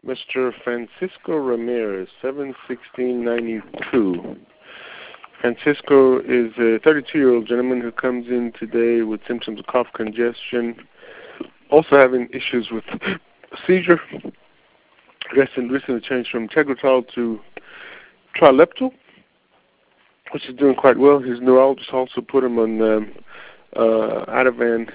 Mr. Francisco Ramirez, 7/16/92. Francisco is a 32-year-old gentleman who comes in today with symptoms of cough, congestion, also having issues with seizure. Recently changed from Tegretol to Trileptal, which is doing quite well. His neurologist also put him on Ativan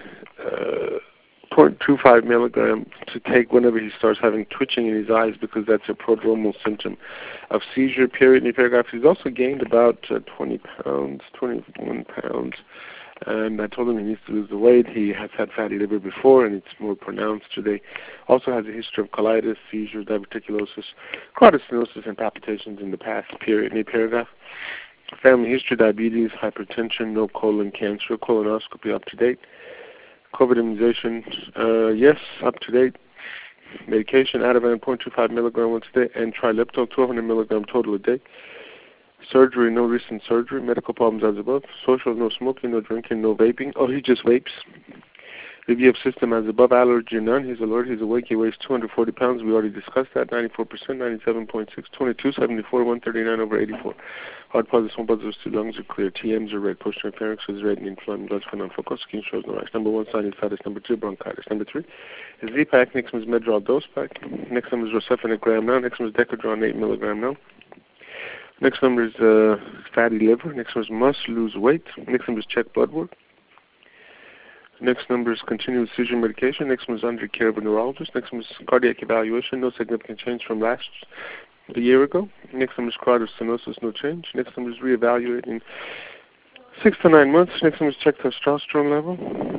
0.25 milligram to take whenever he starts having twitching in his eyes, because that's a prodromal symptom of seizure. Period. In the paragraph, he's also gained about 21 pounds. And I told him he needs to lose the weight. He has had fatty liver before, and it's more pronounced today. Also has a history of colitis, seizures, diverticulosis, carotid stenosis, and palpitations in the past. Period. In the paragraph, family history: diabetes, hypertension, no colon cancer, colonoscopy up to date. COVID immunization, yes, up to date. Medication: Ativan 0.25 milligram once a day, and Trileptal 1200 milligram total a day. Surgery: no recent surgery. Medical problems as above. Social: no smoking, no drinking, no vaping. Oh, he just vapes. Review of system as above. Allergy: none. He's alert. He's awake. He weighs 240 pounds. We already discussed that. 94%, 97.6, 22, 74, 139 over 84. Heart pulse, one pulse, two lungs are clear. TMs are red. Posterior pharynx is red and inflamed. Blood spin on focus. Skin shows no rash. Number 1, sinusitis. Number 2, bronchitis. Number 3 is Z-Pack. Next one is Medrol dose pack. Next one is Rocephin a gram now. Next one is Decadron 8 milligram now. Next number is fatty liver. Next one is must lose weight. Next number is check blood work. Next number is continuous seizure medication. Next one is under care of a neurologist. Next one is cardiac evaluation. No significant change from a year ago. Next number is carotid stenosis. No change. Next number is reevaluating 6 to 9 months. Next number is check testosterone level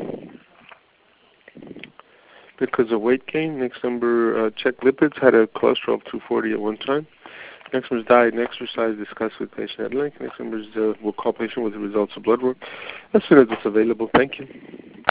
because of weight gain. Next number, check lipids. Had a cholesterol of 240 at one time. Next one is diet and exercise discussed with patient at length. Next one is we'll call patient with the results of blood work as soon as it's available. Thank you.